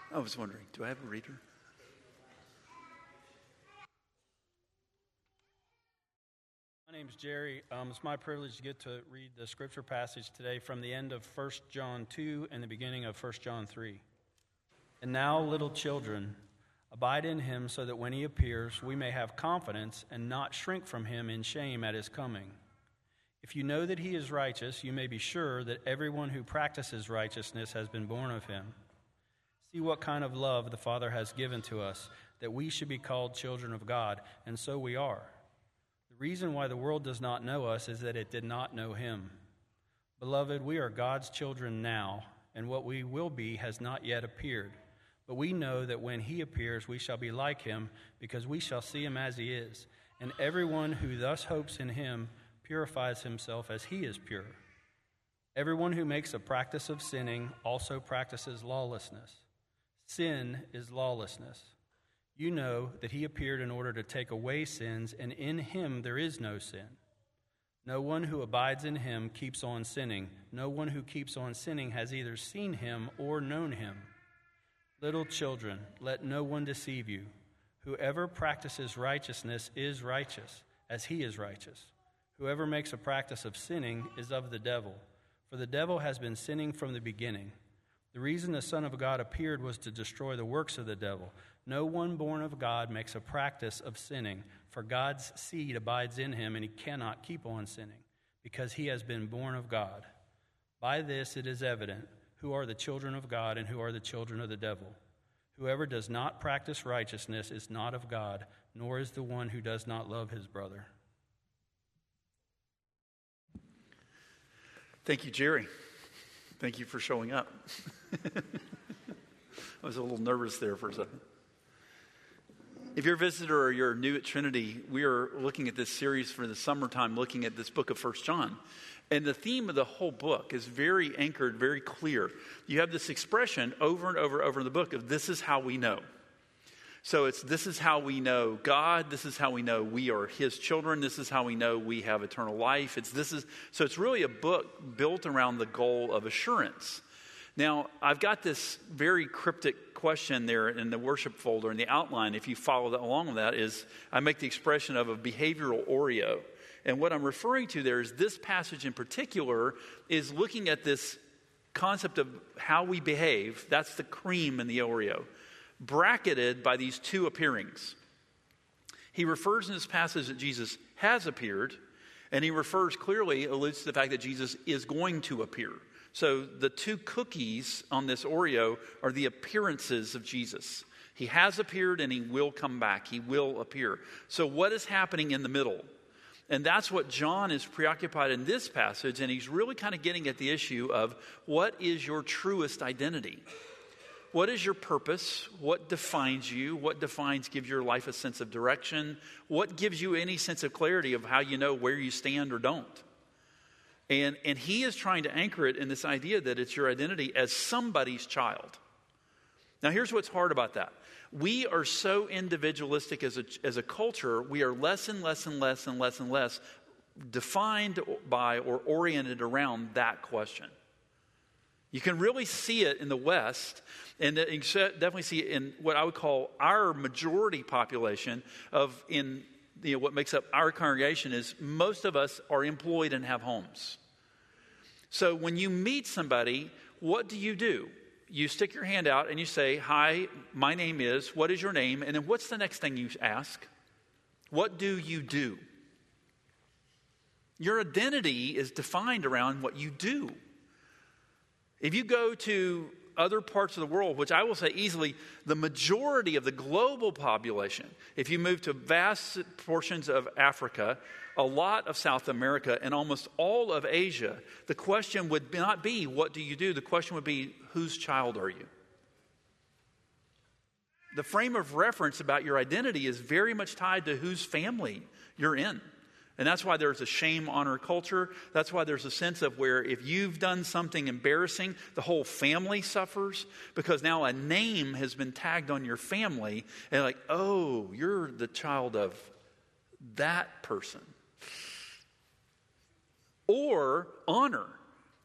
I was wondering, do I have a reader? My name's Jerry. It's my privilege to get to read the scripture passage today from the end of 1 John 2 and the beginning of 1 John 3. And now, little children, abide in him so that when he appears, we may have confidence and not shrink from him in shame at his coming. If you know that he is righteous, you may be sure that everyone who practices righteousness has been born of him. See what kind of love the Father has given to us, that we should be called children of God, and so we are. The reason why the world does not know us is that it did not know him. Beloved, we are God's children now, and what we will be has not yet appeared. But we know that when he appears, we shall be like him, because we shall see him as he is. And everyone who thus hopes in him purifies himself as he is pure. Everyone who makes a practice of sinning also practices lawlessness. Sin is lawlessness. You know that he appeared in order to take away sins, and in him there is no sin. No one who abides in him keeps on sinning. No one who keeps on sinning has either seen him or known him. Little children, let no one deceive you. Whoever practices righteousness is righteous, as he is righteous. Whoever makes a practice of sinning is of the devil, for the devil has been sinning from the beginning. The reason the Son of God appeared was to destroy the works of the devil. No one born of God makes a practice of sinning, for God's seed abides in him, and he cannot keep on sinning, because he has been born of God. By this it is evident who are the children of God and who are the children of the devil. Whoever does not practice righteousness is not of God, nor is the one who does not love his brother. Thank you, Jerry. Thank you for showing up. I was a little nervous there for a second. If you're a visitor or you're new at Trinity, we are looking at this series for the summertime, looking at this book of 1 John. And the theme of the whole book is very anchored, very clear. You have this expression over and over in the book of this is how we know. So it's this is how we know God. This is how we know we are his children. This is how we know we have eternal life. So it's really a book built around the goal of assurance. Now, I've got this very cryptic question there in the worship folder in the outline. If you follow along with that, is I make the expression of a behavioral Oreo. And what I'm referring to there is this passage in particular is looking at this concept of how we behave. That's the cream in the Oreo, bracketed by these two appearings. He refers in this passage that Jesus has appeared, and he refers clearly, alludes to the fact that Jesus is going to appear. So the two cookies on this Oreo are the appearances of Jesus. He has appeared and he will come back. He will appear. So what is happening in the middle? And that's what John is preoccupied in this passage, and he's really kind of getting at the issue of what is your truest identity? What is your purpose? What defines you? What gives your life a sense of direction? What gives you any sense of clarity of how you know where you stand or don't? And he is trying to anchor it in this idea that it's your identity as somebody's child. Now, here's what's hard about that. We are so individualistic as a culture. We are less and less defined by or oriented around that question. You can really see it in the West, and you can definitely see it in what I would call our majority population what makes up our congregation is most of us are employed and have homes. So when you meet somebody, what do? You stick your hand out and you say, "Hi, my name is," what is your name? And then what's the next thing you ask? What do you do? Your identity is defined around what you do. If you go to other parts of the world, which I will say easily, the majority of the global population, if you move to vast portions of Africa, a lot of South America, and almost all of Asia, the question would not be, what do you do? The question would be, whose child are you? The frame of reference about your identity is very much tied to whose family you're in. And that's why there's a shame honor culture. That's why there's a sense of where if you've done something embarrassing, the whole family suffers because now a name has been tagged on your family. And like, oh, you're the child of that person. Or honor.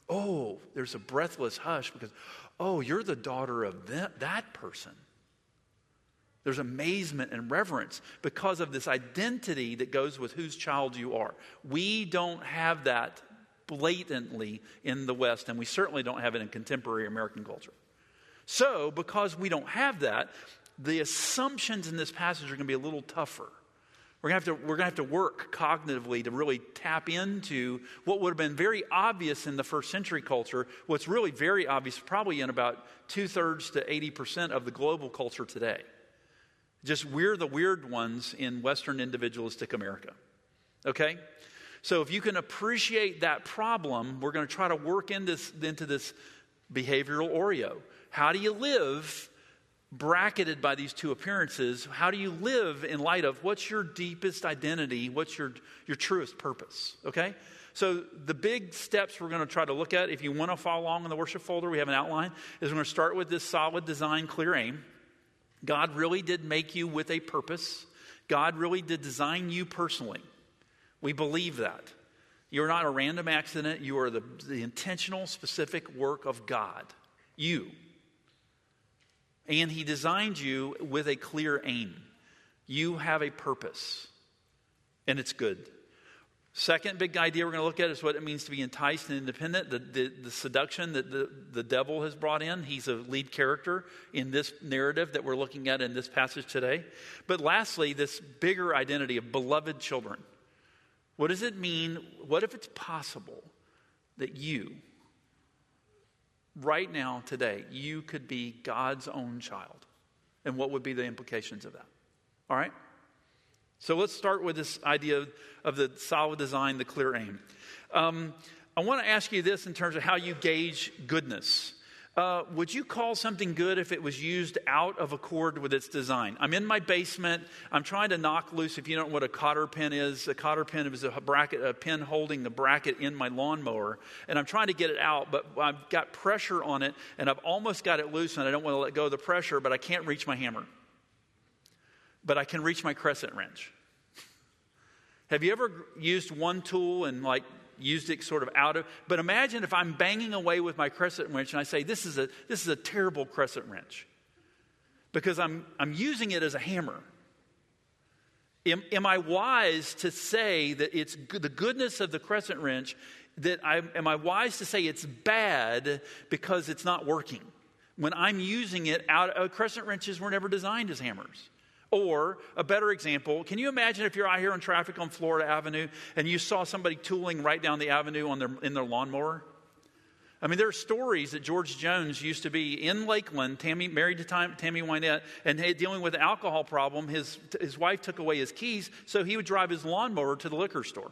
Oh, there's a breathless hush because, oh, you're the daughter of that person. There's amazement and reverence because of this identity that goes with whose child you are. We don't have that blatantly in the West, and we certainly don't have it in contemporary American culture. So, because we don't have that, the assumptions in this passage are going to be a little tougher. We're going to have to work cognitively to really tap into what would have been very obvious in the first century culture, what's really very obvious probably in about 2/3 to 80% of the global culture today. Just we're the weird ones in Western individualistic America. Okay? So if you can appreciate that problem, we're going to try to work into this behavioral Oreo. How do you live bracketed by these two appearances? How do you live in light of what's your deepest identity? What's your truest purpose? Okay? So the big steps we're going to try to look at, if you want to follow along in the worship folder, we have an outline, is we're going to start with this solid design, clear aim. God really did make you with a purpose. God really did design you personally. We believe that. You're not a random accident. You are the intentional, specific work of God. You. And He designed you with a clear aim. You have a purpose. And it's good. Second big idea we're going to look at is what it means to be enticed and independent. The seduction that the devil has brought in. He's a lead character in this narrative that we're looking at in this passage today. But lastly, this bigger identity of beloved children. What does it mean? What if it's possible that you, right now, today, you could be God's own child? And what would be the implications of that? All right? So let's start with this idea of the solid design, the clear aim. I want to ask you this in terms of how you gauge goodness. Would you call something good if it was used out of accord with its design? I'm in my basement. I'm trying to knock loose, if you don't know what a cotter pin is. A cotter pin is a pin holding the bracket in my lawnmower. And I'm trying to get it out, but I've got pressure on it, and I've almost got it loose, and I don't want to let go of the pressure, but I can't reach my hammer. But I can reach my crescent wrench. Have you ever used one tool and used it sort of out of? But imagine if I'm banging away with my crescent wrench and I say, this is a terrible crescent wrench. Because I'm using it as a hammer. Am I wise to say that it's the goodness of the crescent wrench, am I wise to say it's bad because it's not working? When I'm using it crescent wrenches were never designed as hammers. Or, a better example, can you imagine if you're out here in traffic on Florida Avenue and you saw somebody tooling right down the avenue in their lawnmower? I mean, there are stories that George Jones used to be in Lakeland, married to Tammy Wynette, and dealing with an alcohol problem. His wife took away his keys, so he would drive his lawnmower to the liquor store.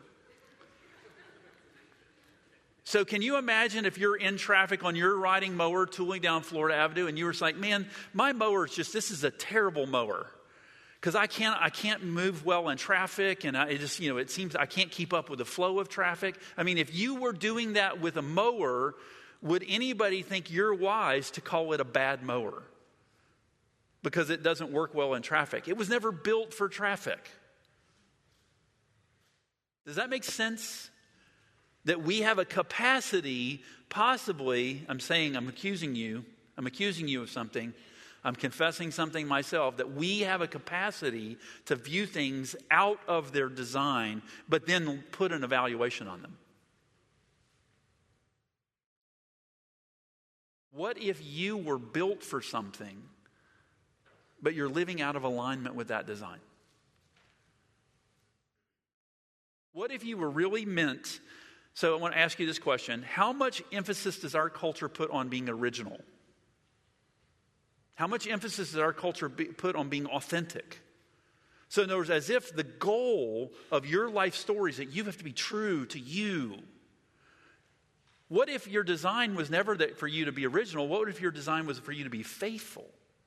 So can you imagine if you're in traffic on your riding mower tooling down Florida Avenue and you were like, man, my mower this is a terrible mower. Because I can't move well in traffic, and it seems I can't keep up with the flow of traffic. I mean, if you were doing that with a mower, would anybody think you're wise to call it a bad mower? Because it doesn't work well in traffic. It was never built for traffic. Does that make sense? That we have a capacity, possibly, I'm accusing you of something. I'm confessing something myself, that we have a capacity to view things out of their design, but then put an evaluation on them. What if you were built for something, but you're living out of alignment with that design? What if you were really meant? So I want to ask you this question. How much emphasis does our culture put on being original? How much emphasis does our culture put on being authentic? So in other words, as if the goal of your life story is that you have to be true to you. What if your design was never for you to be original? What if your design was for you to be faithful?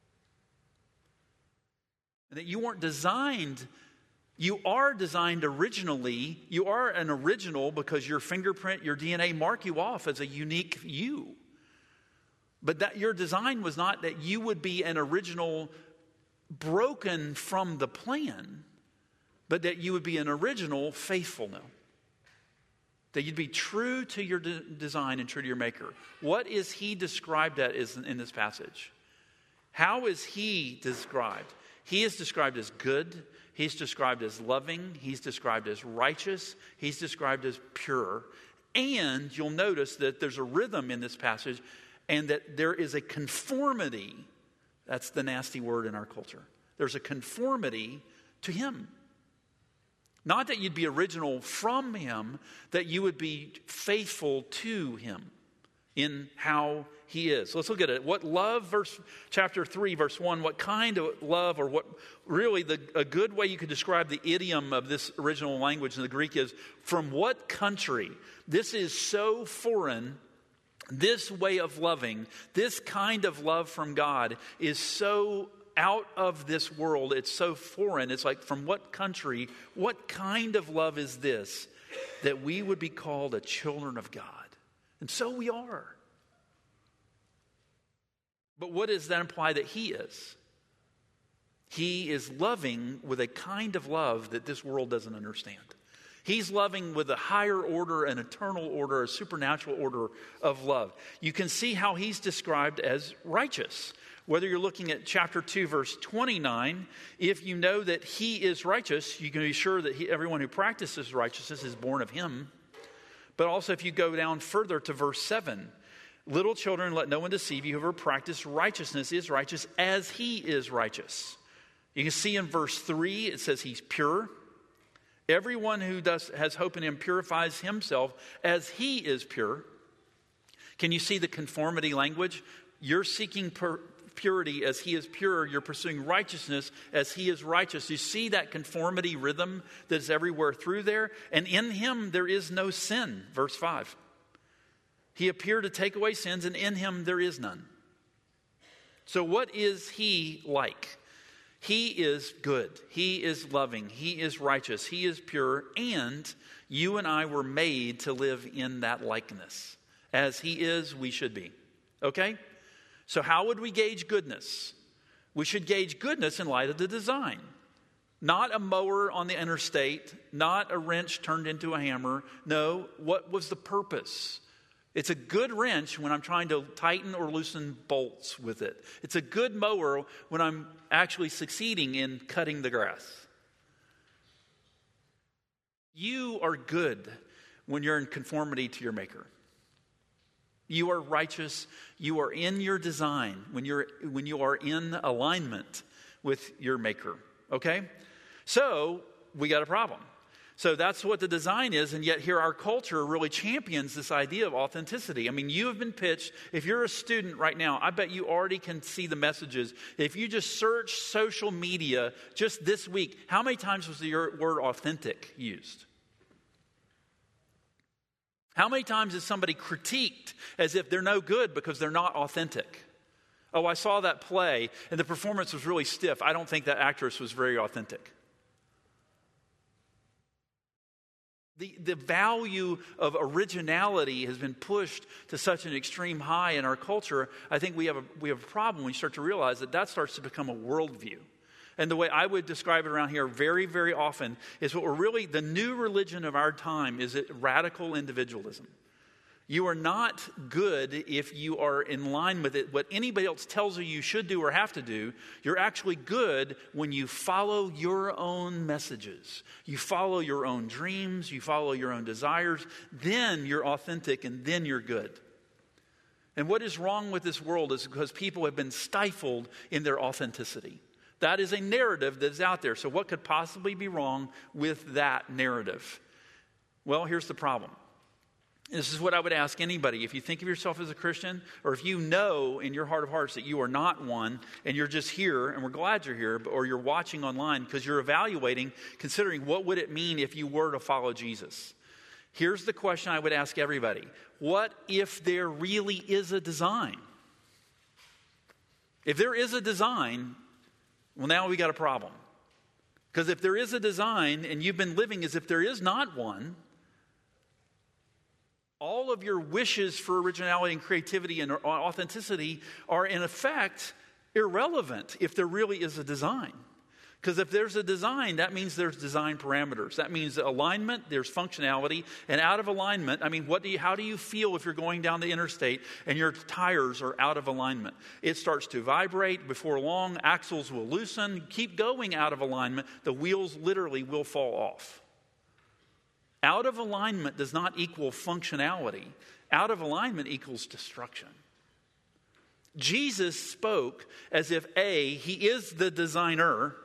And that you weren't designed, you are designed originally. You are an original because your fingerprint, your DNA mark you off as a unique you. But that your design was not that you would be an original broken from the plan, but that you would be an original faithful now. That you'd be true to your design and true to your maker. What is he described as in this passage? How is he described? He is described as good. He's described as loving. He's described as righteous. He's described as pure. And you'll notice that there's a rhythm in this passage and that there is a conformity. That's the nasty word in our culture. There's a conformity to him. Not that you'd be original from him, that you would be faithful to him in how he is. Let's look at it. What love, chapter 3, verse 1, what kind of love, or what really a good way you could describe the idiom of this original language in the Greek is, from what country? This is so foreign. This way of loving, this kind of love from God is so out of this world. It's so foreign. It's like, from what country, what kind of love is this, that we would be called a children of God? And so we are. But what does that imply that he is? He is loving with a kind of love that this world doesn't understand. He's loving with a higher order, an eternal order, a supernatural order of love. You can see how he's described as righteous. Whether you're looking at chapter 2, verse 29, if you know that he is righteous, you can be sure that everyone who practices righteousness is born of him. But also if you go down further to verse 7, little children, let no one deceive you. Whoever practices righteousness is righteous as he is righteous. You can see in verse 3, it says he's pure. Everyone who has hope in him purifies himself as he is pure. Can you see the conformity language? You're seeking purity as he is pure. You're pursuing righteousness as he is righteous. You see that conformity rhythm that is everywhere through there? And in him there is no sin. Verse 5. He appeared to take away sins, and in him there is none. So what is he like? He is good. He is loving. He is righteous. He is pure. And you and I were made to live in that likeness. As he is, we should be. Okay? So how would we gauge goodness? We should gauge goodness in light of the design. Not a mower on the interstate. Not a wrench turned into a hammer. No, what was the purpose? It's a good wrench when I'm trying to tighten or loosen bolts with it. It's a good mower when I'm actually succeeding in cutting the grass. You are good when you're in conformity to your Maker. You are righteous. You are in your design when you are in alignment with your Maker. Okay? So we got a problem. So that's what the design is, and yet here our culture really champions this idea of authenticity. I mean, you have been pitched, if you're a student right now, I bet you already can see the messages. If you just search social media just this week, how many times was the word authentic used? How many times is somebody critiqued as if they're no good because they're not authentic? Oh, I saw that play, and the performance was really stiff. I don't think that actress was very authentic. The value of originality has been pushed to such an extreme high in our culture. I think we have a problem when you start to realize that starts to become a worldview. And the way I would describe it around here very, very often is what we're really, the new religion of our time is radical individualism. You are not good if you are in line with it. What anybody else tells you should do or have to do, you're actually good when you follow your own messages. You follow your own dreams. You follow your own desires. Then you're authentic and then you're good. And what is wrong with this world is because people have been stifled in their authenticity. That is a narrative that is out there. So what could possibly be wrong with that narrative? Well, here's the problem. This is what I would ask anybody. If you think of yourself as a Christian, or if you know in your heart of hearts that you are not one, and you're just here, and we're glad you're here, or you're watching online because you're evaluating, considering what would it mean if you were to follow Jesus. Here's the question I would ask everybody. What if there really is a design? If there is a design, well, now we got a problem. Because if there is a design, and you've been living as if there is not one, all of your wishes for originality and creativity and authenticity are in effect irrelevant if there really is a design. Because if there's a design, that means there's design parameters. That means alignment, there's functionality, and out of alignment, how do you feel if you're going down the interstate and your tires are out of alignment? It starts to vibrate. Before long, axles will loosen. Keep going out of alignment, the wheels literally will fall off. Out of alignment does not equal functionality. Out of alignment equals destruction. Jesus spoke as if A, he is the designer,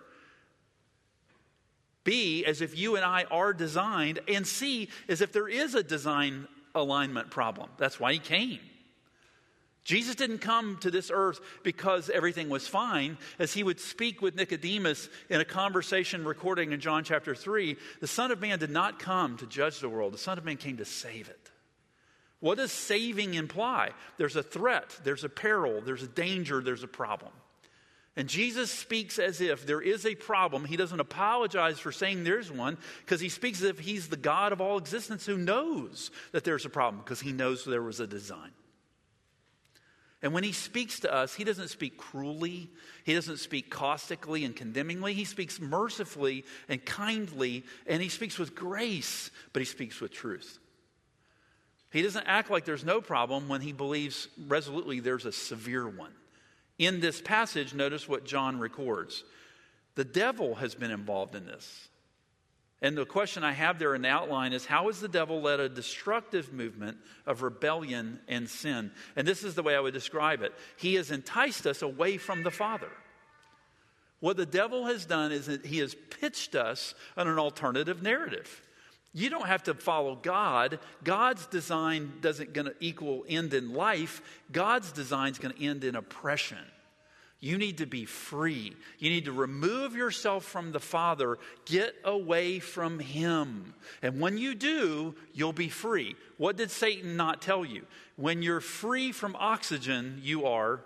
B, as if you and I are designed, and C, as if there is a design alignment problem. That's why he came. Jesus didn't come to this earth because everything was fine. As he would speak with Nicodemus in a conversation recording in John chapter 3, the Son of Man did not come to judge the world. The Son of Man came to save it. What does saving imply? There's a threat, there's a peril, there's a danger, there's a problem. And Jesus speaks as if there is a problem. He doesn't apologize for saying there's one, because he speaks as if he's the God of all existence who knows that there's a problem, because he knows there was a design. And when he speaks to us, he doesn't speak cruelly. He doesn't speak caustically and condemningly. He speaks mercifully and kindly, and he speaks with grace, but he speaks with truth. He doesn't act like there's no problem when he believes resolutely there's a severe one. In this passage, notice what John records. The devil has been involved in this. And the question I have there in the outline is, how has the devil led a destructive movement of rebellion and sin? And this is the way I would describe it. He has enticed us away from the Father. What the devil has done is that he has pitched us on an alternative narrative. You don't have to follow God. God's design doesn't going to equal end in life. God's design is going to end in oppression. You need to be free. You need to remove yourself from the Father. Get away from Him. And when you do, you'll be free. What did Satan not tell you? When you're free from oxygen, you are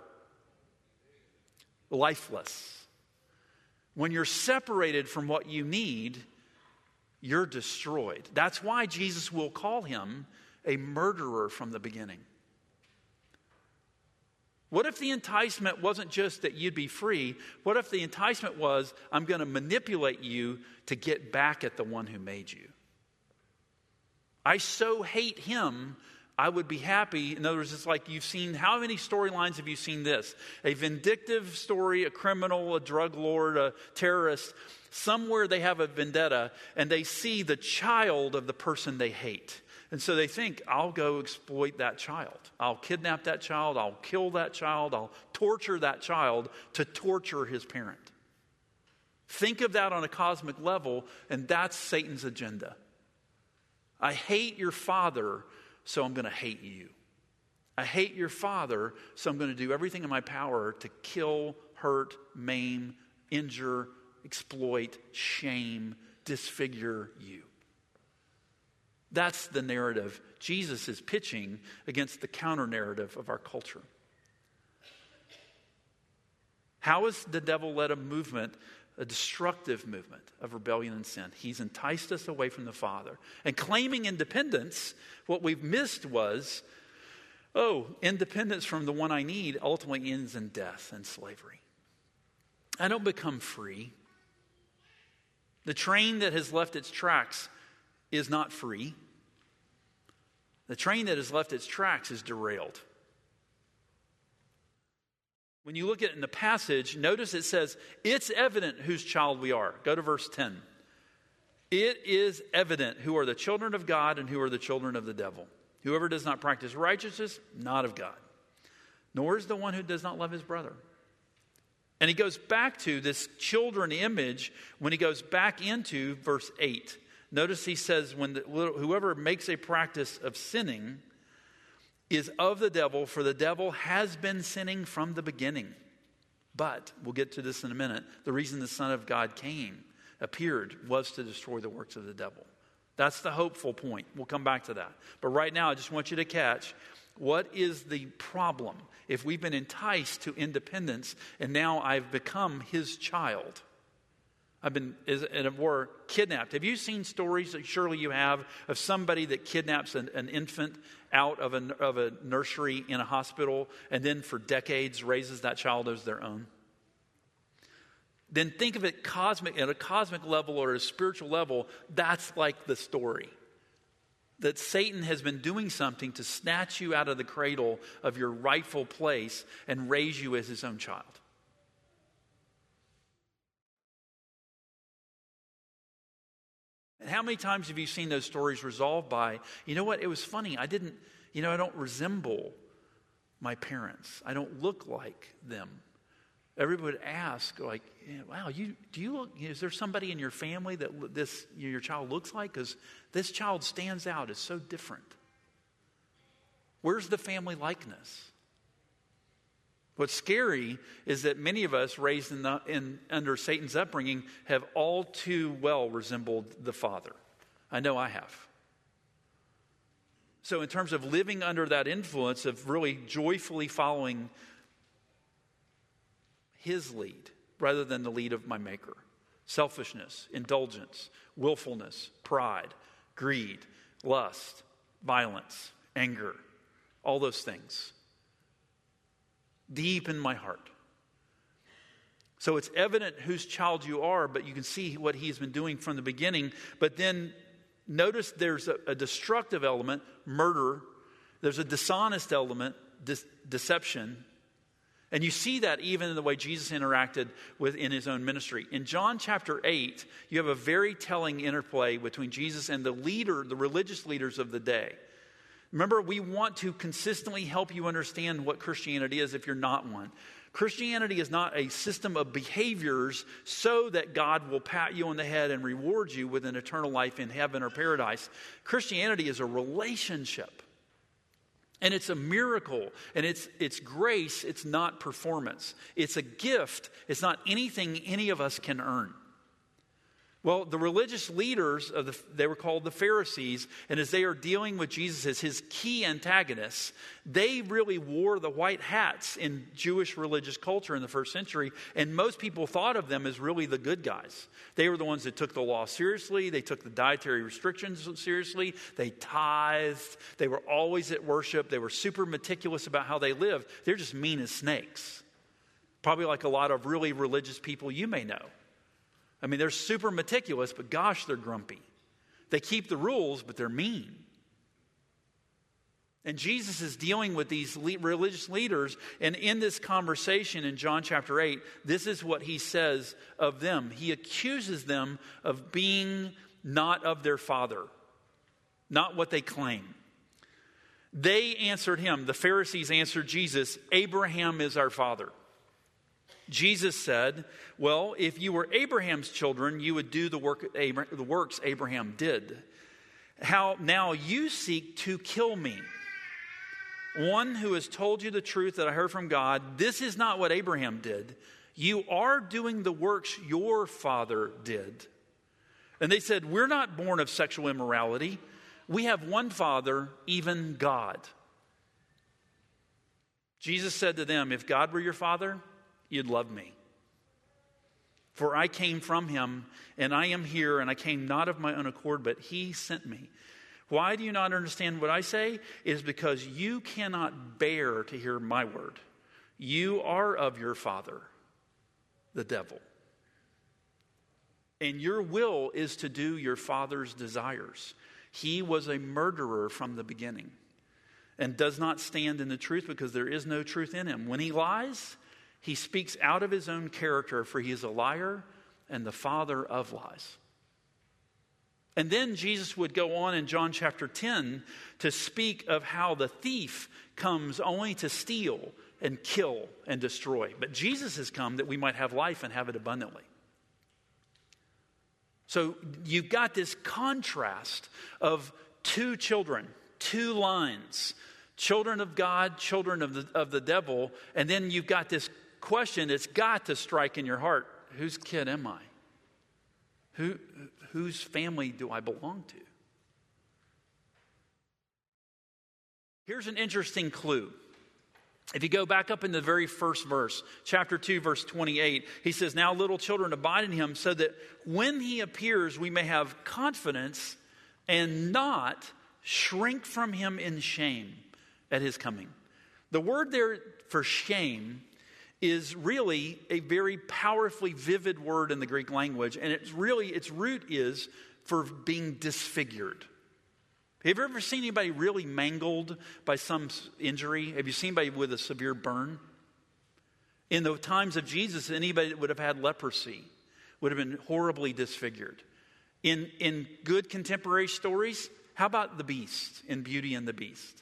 lifeless. When you're separated from what you need, you're destroyed. That's why Jesus will call him a murderer from the beginning. What if the enticement wasn't just that you'd be free? What if the enticement was, I'm going to manipulate you to get back at the one who made you? I so hate him, I would be happy. In other words, it's like you've seen, how many storylines have you seen this? A vindictive story, a criminal, a drug lord, a terrorist. Somewhere they have a vendetta and they see the child of the person they hate. And so they think, I'll go exploit that child. I'll kidnap that child. I'll kill that child. I'll torture that child to torture his parent. Think of that on a cosmic level, and that's Satan's agenda. I hate your father, so I'm going to hate you. I hate your father, so I'm going to do everything in my power to kill, hurt, maim, injure, exploit, shame, disfigure you. That's the narrative Jesus is pitching against the counter-narrative of our culture. How has the devil led a movement, a destructive movement of rebellion and sin? He's enticed us away from the Father. And claiming independence, what we've missed was, independence from the one I need ultimately ends in death and slavery. I don't become free. The train that has left its tracks is not free. The train that has left its tracks is derailed. When you look at it in the passage, notice it says, it's evident whose child we are. Go to verse 10. It is evident who are the children of God and who are the children of the devil. Whoever does not practice righteousness, not of God. Nor is the one who does not love his brother. And he goes back to this children image when he goes back into verse 8. Notice he says, whoever makes a practice of sinning is of the devil, for the devil has been sinning from the beginning. But, we'll get to this in a minute, the reason the Son of God appeared, was to destroy the works of the devil. That's the hopeful point. We'll come back to that. But right now, I just want you to catch, what is the problem? If we've been enticed to independence, and now I've become his child, I've been or kidnapped. Have you seen stories, surely you have, of somebody that kidnaps an infant out of a nursery in a hospital and then for decades raises that child as their own? then think of it at a cosmic level or a spiritual level. That's like the story. That Satan has been doing something to snatch you out of the cradle of your rightful place and raise you as his own child. And how many times have you seen those stories resolved by, you know what, it was funny, I don't resemble my parents. I don't look like them. Everybody would ask, like, wow, is there somebody in your family that your child looks like? Because this child stands out as so different. Where's the family likeness? What's scary is that many of us raised under Satan's upbringing have all too well resembled the father. I know I have. So in terms of living under that influence of really joyfully following his lead rather than the lead of my maker. Selfishness, indulgence, willfulness, pride, greed, lust, violence, anger, all those things. Deep in my heart. So it's evident whose child you are, but you can see what he's been doing from the beginning. But then notice there's a destructive element, murder. There's a dishonest element, deception. And you see that even in the way Jesus interacted in his own ministry. In John chapter 8, you have a very telling interplay between Jesus and the religious leaders of the day. Remember, we want to consistently help you understand what Christianity is if you're not one. Christianity is not a system of behaviors so that God will pat you on the head and reward you with an eternal life in heaven or paradise. Christianity is a relationship. And it's a miracle, and it's grace, it's not performance. It's a gift, it's not anything any of us can earn. Well, the religious leaders, they were called the Pharisees, and as they are dealing with Jesus as his key antagonists, they really wore the white hats in Jewish religious culture in the first century, and most people thought of them as really the good guys. They were the ones that took the law seriously, they took the dietary restrictions seriously, they tithed, they were always at worship, they were super meticulous about how they lived. They're just mean as snakes. Probably like a lot of really religious people you may know. I mean, they're super meticulous, but gosh, they're grumpy. They keep the rules, but they're mean. And Jesus is dealing with these religious leaders, and in this conversation in John chapter 8, this is what he says of them. He accuses them of being not of their father, not what they claim. They answered him, the Pharisees answered Jesus, Abraham is our father. Jesus said, well, if you were Abraham's children, you would do the works Abraham did. How now you seek to kill me, one who has told you the truth that I heard from God. This is not what Abraham did. You are doing the works your father did. And they said, we're not born of sexual immorality. We have one Father, even God. Jesus said to them, if God were your father, you'd love me. For I came from him, and I am here, and I came not of my own accord, but he sent me. Why do you not understand what I say? It is because you cannot bear to hear my word. You are of your father, the devil. And your will is to do your father's desires. He was a murderer from the beginning and does not stand in the truth because there is no truth in him. When he lies, he speaks out of his own character, for he is a liar and the father of lies. And then Jesus would go on in John chapter 10 to speak of how the thief comes only to steal and kill and destroy. But Jesus has come that we might have life and have it abundantly. So you've got this contrast of two children, two lines, children of God, children of the devil, and then you've got this question that's got to strike in your heart. Whose kid am I? Whose family do I belong to? Here's an interesting clue. If you go back up in the very first verse, chapter 2, verse 28, he says, now little children abide in him, so that when he appears, we may have confidence and not shrink from him in shame at his coming. The word there for shame is really a very powerfully vivid word in the Greek language, and its root is for being disfigured. Have you ever seen anybody really mangled by some injury? Have you seen anybody with a severe burn? In the times of Jesus, anybody that would have had leprosy would have been horribly disfigured. In good contemporary stories, how about the Beast in Beauty and the Beast?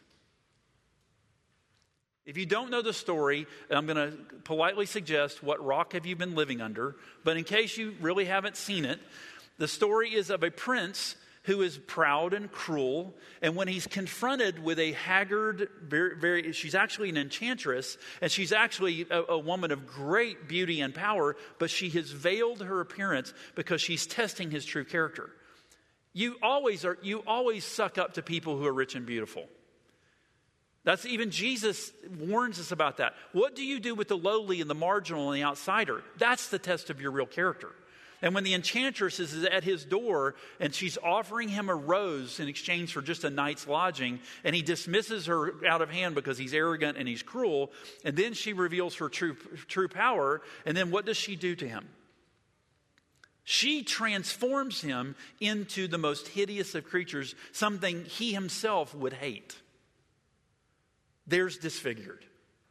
If you don't know the story, I'm going to politely suggest, what rock have you been living under? But in case you really haven't seen it, the story is of a prince who is proud and cruel. And when he's confronted with a haggard, she's actually an enchantress, and she's actually a woman of great beauty and power, but she has veiled her appearance because she's testing his true character. You always suck up to people who are rich and beautiful. That's even Jesus warns us about that. What do you do with the lowly and the marginal and the outsider? That's the test of your real character. And when the enchantress is at his door and she's offering him a rose in exchange for just a night's lodging, and he dismisses her out of hand because he's arrogant and he's cruel, and then she reveals her true power, and then what does she do to him? She transforms him into the most hideous of creatures, something he himself would hate. There's disfigured.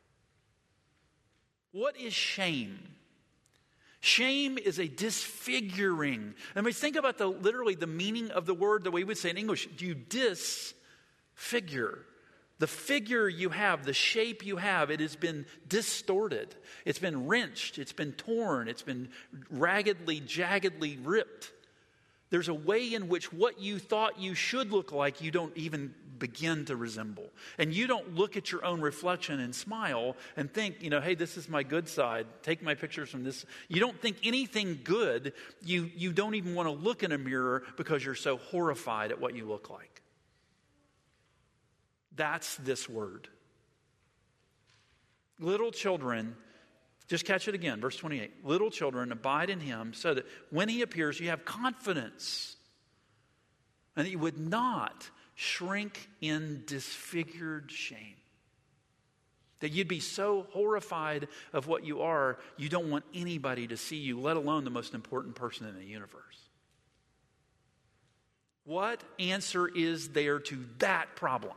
What is shame? Shame is a disfiguring. I mean, think about literally the meaning of the word, the way we would say in English. You disfigure. The figure you have, the shape you have, it has been distorted. It's been wrenched. It's been torn. It's been raggedly, jaggedly ripped. There's a way in which what you thought you should look like, you don't even begin to resemble. And you don't look at your own reflection and smile and think, hey, this is my good side. Take my pictures from this. You don't think anything good. You don't even want to look in a mirror because you're so horrified at what you look like. That's this word. Little children, just catch it again, verse 28. Little children, abide in him so that when he appears, you have confidence. And that you would not shrink in disfigured shame. That you'd be so horrified of what you are, you don't want anybody to see you, let alone the most important person in the universe. What answer is there to that problem?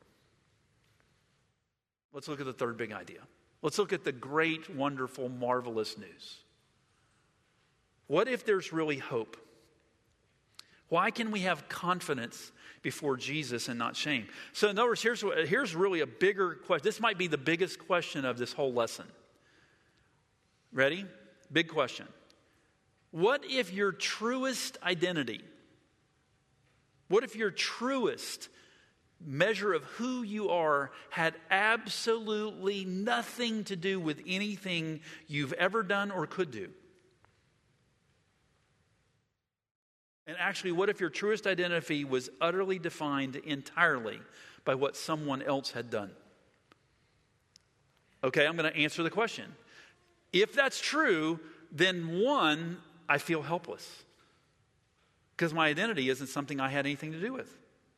Let's look at the third big idea. Let's look at the great, wonderful, marvelous news. What if there's really hope? Why can we have confidence before Jesus and not shame? So in other words, here's really a bigger question. This might be the biggest question of this whole lesson. Ready? Big question. What if your truest identity, what if your truest measure of who you are had absolutely nothing to do with anything you've ever done or could do? And actually, what if your truest identity was utterly defined entirely by what someone else had done? Okay, I'm going to answer the question. If that's true, then one, I feel helpless. Because my identity isn't something I had anything to do with.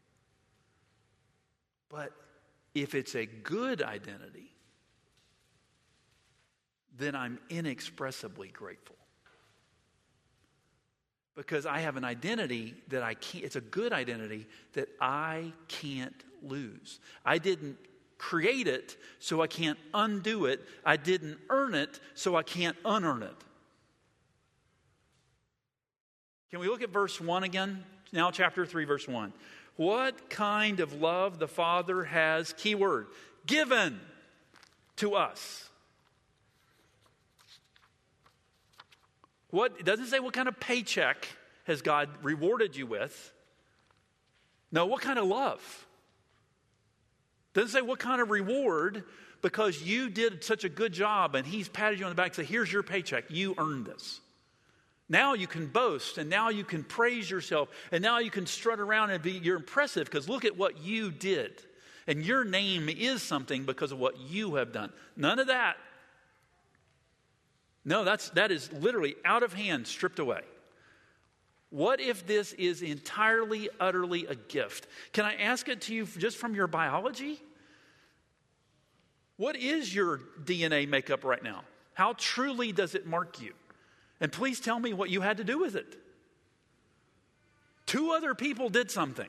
But if it's a good identity, then I'm inexpressibly grateful. Because I have an identity that it's a good identity that I can't lose. I didn't create it, so I can't undo it. I didn't earn it, so I can't unearn it. Can we look at verse 1 again? Now chapter 3, verse 1. What kind of love the Father has, keyword, given to us. It doesn't say what kind of paycheck has God rewarded you with. No, what kind of love? Doesn't say what kind of reward because you did such a good job and he's patted you on the back and said, here's your paycheck. You earned this. Now you can boast and now you can praise yourself and now you can strut around and you're impressive because look at what you did. And your name is something because of what you have done. None of that. No, that is literally out of hand, stripped away. What if this is entirely, utterly a gift? Can I ask it to you just from your biology? What is your DNA makeup right now? How truly does it mark you? And please tell me what you had to do with it. 2 other people did something.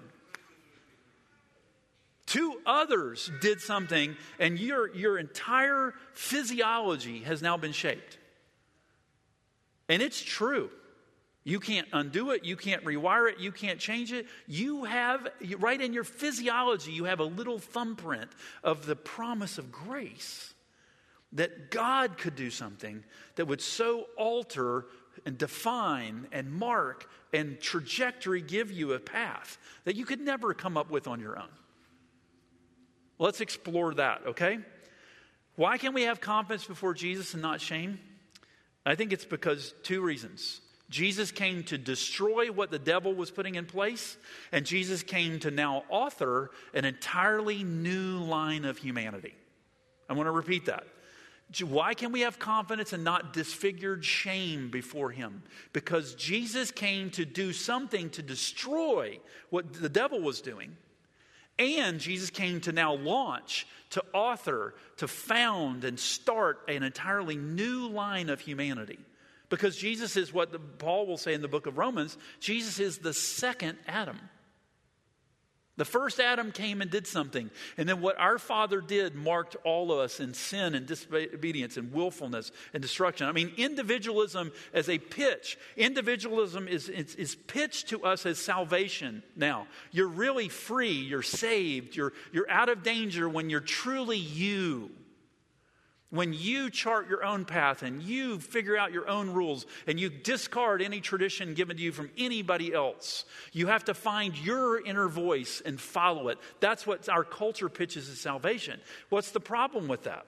2 others did something, and your entire physiology has now been shaped. And it's true. You can't undo it. You can't rewire it. You can't change it. You have, right in your physiology, you have a little thumbprint of the promise of grace. That God could do something that would so alter and define and mark and trajectory give you a path that you could never come up with on your own. Let's explore that, okay? Why can we have confidence before Jesus and not shame? I think it's because 2 reasons. Jesus came to destroy what the devil was putting in place, and Jesus came to now author an entirely new line of humanity. I want to repeat that. Why can we have confidence and not disfigured shame before him? Because Jesus came to do something to destroy what the devil was doing. And Jesus came to now launch, to author, to found and start an entirely new line of humanity. Because Jesus is what Paul will say in the book of Romans, Jesus is the second Adam. The first Adam came and did something. And then what our Father did marked all of us in sin and disobedience and willfulness and destruction. I mean, individualism as a pitch. Individualism is pitched to us as salvation. Now, you're really free. You're saved. You're out of danger when you're truly you. When you chart your own path and you figure out your own rules and you discard any tradition given to you from anybody else, you have to find your inner voice and follow it. That's what our culture pitches as salvation. What's the problem with that?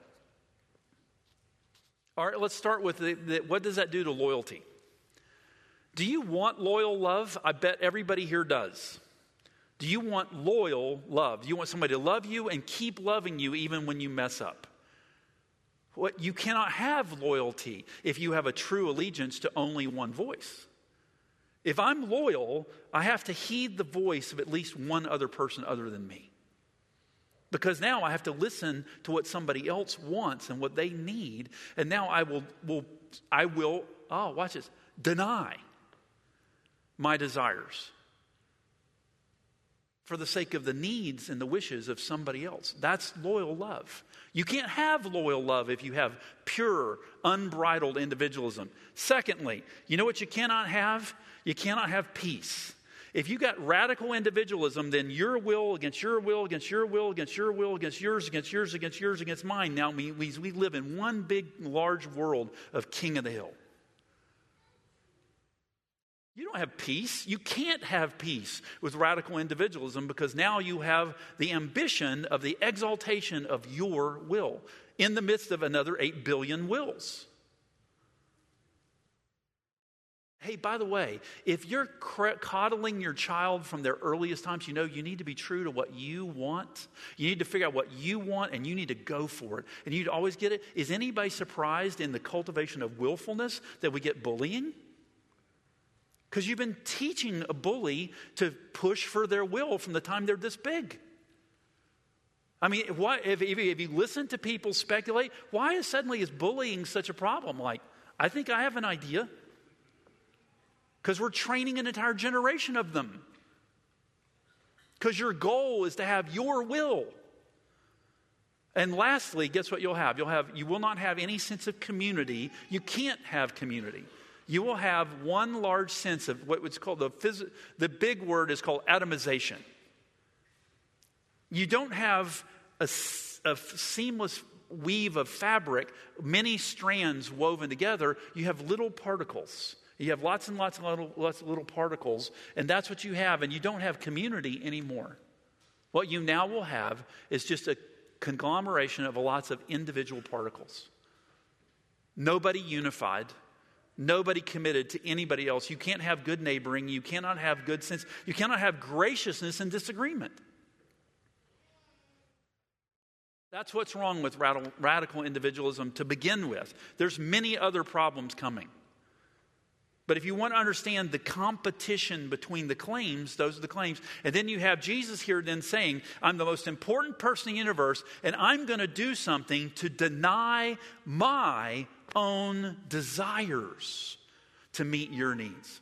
All right, let's start with what does that do to loyalty? Do you want loyal love? I bet everybody here does. Do you want loyal love? Do you want somebody to love you and keep loving you even when you mess up? You cannot have loyalty if you have a true allegiance to only one voice. If I'm loyal, I have to heed the voice of at least one other person other than me. Because now I have to listen to what somebody else wants and what they need. And now I will watch this, deny my desires for the sake of the needs and the wishes of somebody else. That's loyal love. You can't have loyal love if you have pure, unbridled individualism. Secondly, you know what you cannot have? You cannot have peace. If you got radical individualism, then your will against your will, against your will, against your will, against yours, against yours, against yours, against mine. Now we live in one big, large world of king of the hill. You don't have peace. You can't have peace with radical individualism because now you have the ambition of the exaltation of your will in the midst of another 8 billion wills. Hey, by the way, if you're coddling your child from their earliest times, you know you need to be true to what you want. You need to figure out what you want and you need to go for it. And you'd always get it. Is anybody surprised in the cultivation of willfulness that we get bullying? Because you've been teaching a bully to push for their will from the time they're this big. I mean, if you listen to people speculate, why is bullying such a problem? Like, I think I have an idea. Because we're training an entire generation of them. Because your goal is to have your will. And lastly, guess what you'll have? You will not have any sense of community. You can't have community. You will have one large sense of what's called the big word is called atomization. You don't have a seamless weave of fabric, many strands woven together. You have little particles. You have lots and lots of little particles, and that's what you have, and you don't have community anymore. What you now will have is just a conglomeration of lots of individual particles. Nobody unified. Nobody committed to anybody else. You can't have good neighboring. You cannot have good sense. You cannot have graciousness and disagreement. That's what's wrong with radical individualism to begin with. There's many other problems coming. But if you want to understand the competition between the claims, those are the claims. And then you have Jesus here then saying, I'm the most important person in the universe, and I'm going to do something to deny my own desires to meet your needs.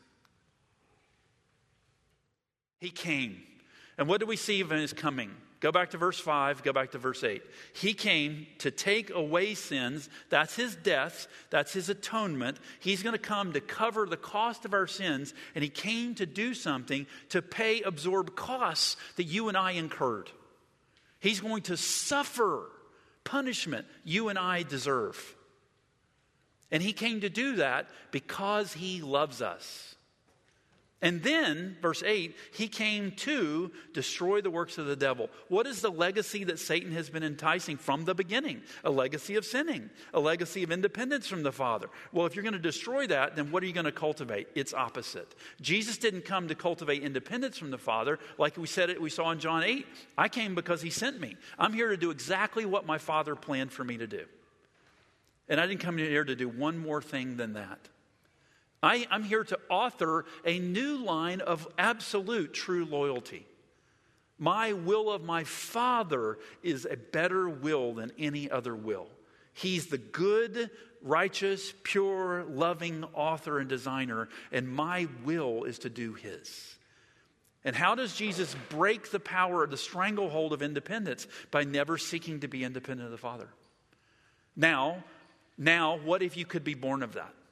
He came. And what do we see of his coming? Go back to verse 5, go back to verse 8. He came to take away sins. That's his death. That's his atonement. He's going to come to cover the cost of our sins. And he came to do something to absorb costs that you and I incurred. He's going to suffer punishment you and I deserve. And he came to do that because he loves us. And then, verse 8, he came to destroy the works of the devil. What is the legacy that Satan has been enticing from the beginning? A legacy of sinning, a legacy of independence from the Father. Well, if you're going to destroy that, then what are you going to cultivate? It's opposite. Jesus didn't come to cultivate independence from the Father like we saw in John 8. I came because he sent me. I'm here to do exactly what my Father planned for me to do. And I didn't come here to do one more thing than that. I'm here to author a new line of absolute true loyalty. My will of my Father is a better will than any other will. He's the good, righteous, pure, loving author and designer, and my will is to do his. And how does Jesus break the power of the stranglehold of independence? By never seeking to be independent of the Father. Now, what if you could be born of that?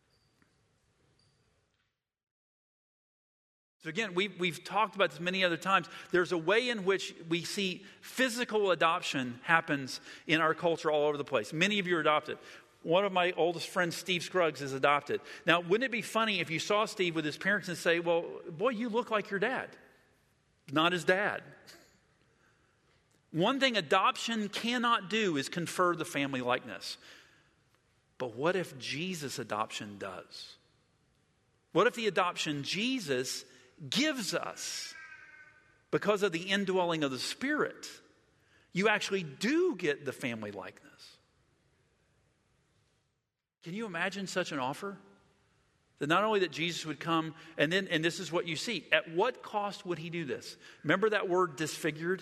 So again, we've talked about this many other times. There's a way in which we see physical adoption happens in our culture all over the place. Many of you are adopted. One of my oldest friends, Steve Scruggs, is adopted. Now, wouldn't it be funny if you saw Steve with his parents and say, well, boy, you look like your dad. Not his dad. One thing adoption cannot do is confer the family likeness. But what if Jesus' adoption does? What if the adoption Jesus gives us, because of the indwelling of the Spirit, you actually do get the family likeness? Can you imagine such an offer? That not only that Jesus would come, and this is what you see. At what cost would he do this? Remember that word disfigured?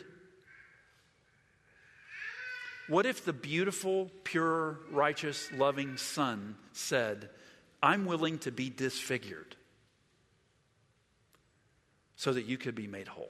What if the beautiful, pure, righteous, loving Son said, I'm willing to be disfigured so that you could be made whole?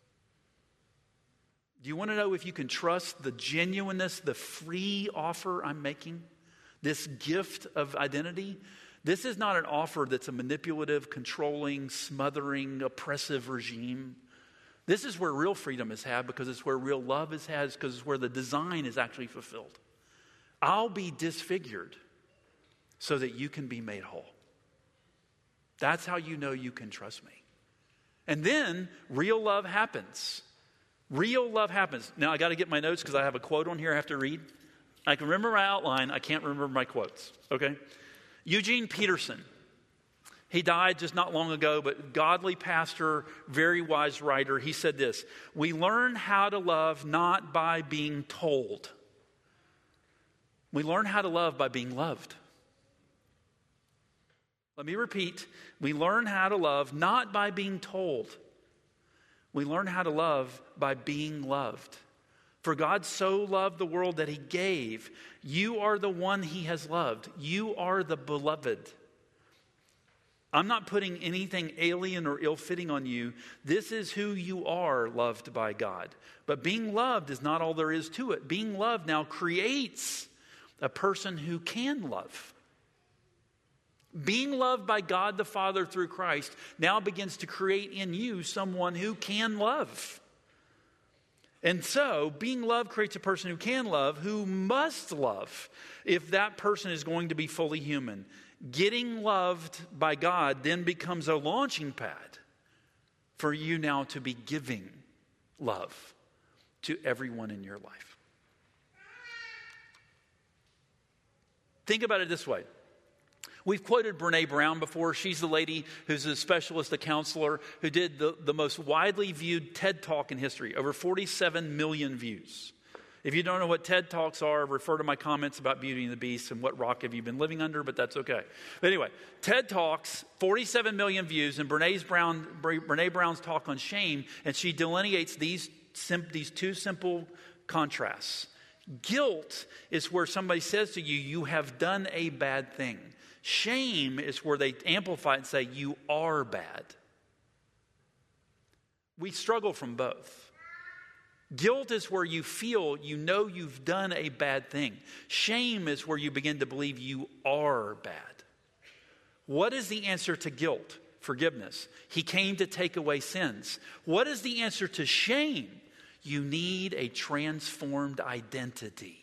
Do you want to know if you can trust the genuineness, the free offer I'm making? This gift of identity? This is not an offer that's a manipulative, controlling, smothering, oppressive regime. This is where real freedom is had, because it's where real love is had, because it's where the design is actually fulfilled. I'll be disfigured so that you can be made whole. That's how you know you can trust me. And then real love happens. Real love happens. Now I got to get my notes because I have a quote on here I have to read. I can remember my outline. I can't remember my quotes. Okay? Eugene Peterson. He died just not long ago, but godly pastor, very wise writer. He said this: we learn how to love not by being told. We learn how to love by being loved. Let me repeat. We learn how to love not by being told. We learn how to love by being loved. For God so loved the world that he gave. You are the one he has loved. You are the beloved. I'm not putting anything alien or ill-fitting on you. This is who you are, loved by God. But being loved is not all there is to it. Being loved now creates a person who can love. Being loved by God the Father through Christ now begins to create in you someone who can love. And so, being loved creates a person who can love, who must love, if that person is going to be fully human. Getting loved by God then becomes a launching pad for you now to be giving love to everyone in your life. Think about it this way. We've quoted Brene Brown before. She's the lady who's a specialist, a counselor, who did the most widely viewed TED Talk in history, over 47 million views. If you don't know what TED Talks are, refer to my comments about Beauty and the Beast and what rock have you been living under, but that's okay. But anyway, TED Talks, 47 million views, and Brene Brown's talk on shame, and she delineates these two simple contrasts. Guilt is where somebody says to you, you have done a bad thing. Shame is where they amplify it and say, you are bad. We struggle from both. Guilt is where you feel you know you've done a bad thing. Shame is where you begin to believe you are bad. What is the answer to guilt? Forgiveness. He came to take away sins. What is the answer to shame? You need a transformed identity.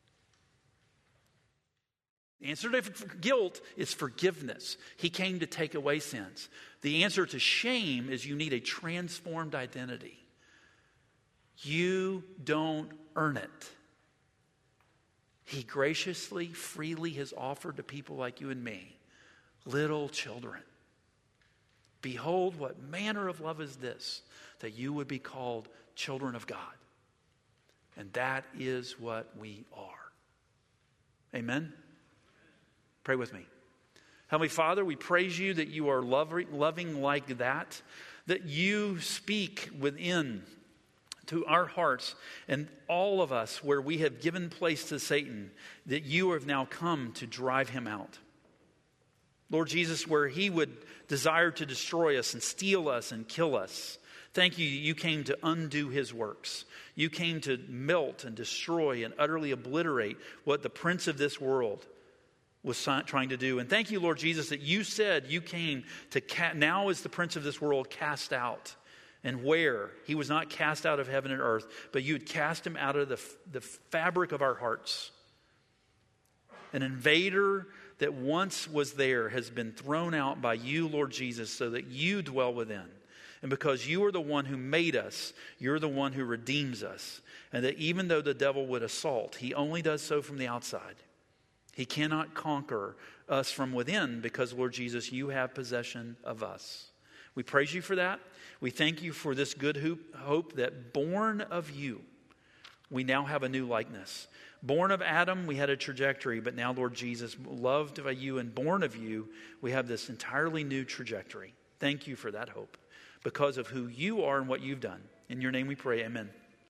The answer to guilt is forgiveness. He came to take away sins. The answer to shame is you need a transformed identity. You don't earn it. He graciously, freely has offered to people like you and me, little children. Behold, what manner of love is this, that you would be called children of God. And that is what we are. Amen? Pray with me. Heavenly Father, we praise you that you are loving like that you speak within to our hearts and all of us where we have given place to Satan, that you have now come to drive him out. Lord Jesus, where he would desire to destroy us and steal us and kill us, thank you, you came to undo his works. You came to melt and destroy and utterly obliterate what the prince of this world was trying to do. And thank you, Lord Jesus, that you said you came to now is the prince of this world cast out. And where? He was not cast out of heaven and earth, but you had cast him out of the fabric of our hearts. An invader that once was there has been thrown out by you, Lord Jesus, so that you dwell within. And because you are the one who made us, you're the one who redeems us. And that even though the devil would assault, he only does so from the outside. He cannot conquer us from within because, Lord Jesus, you have possession of us. We praise you for that. We thank you for this good hope that born of you, we now have a new likeness. Born of Adam, we had a trajectory, but now, Lord Jesus, loved by you and born of you, we have this entirely new trajectory. Thank you for that hope because of who you are and what you've done. In your name we pray, amen.